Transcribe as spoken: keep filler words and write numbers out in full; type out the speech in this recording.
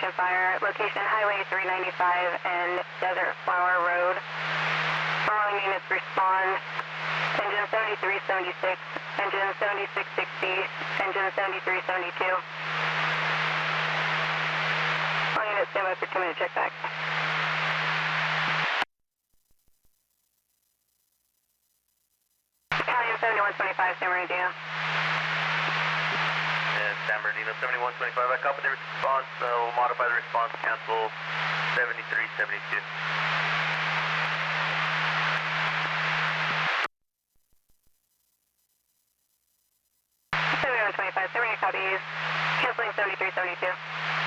Station Fire, location Highway three ninety-five and Desert Flower Road. Following units respond. Engine seventy-three seventy-six, engine seventy-six sixty, engine seventy-three seventy-two. All units stand by for two minute check back. Italian seventy-one twenty-five, San Bernardino. Yeah, San Bernardino seventy-one twenty-five, I copy the response, so we'll modify the response, cancel seventy-three seventy-two. seventy-one twenty-five, San Bernardino copies, canceling seventy-three seventy-two.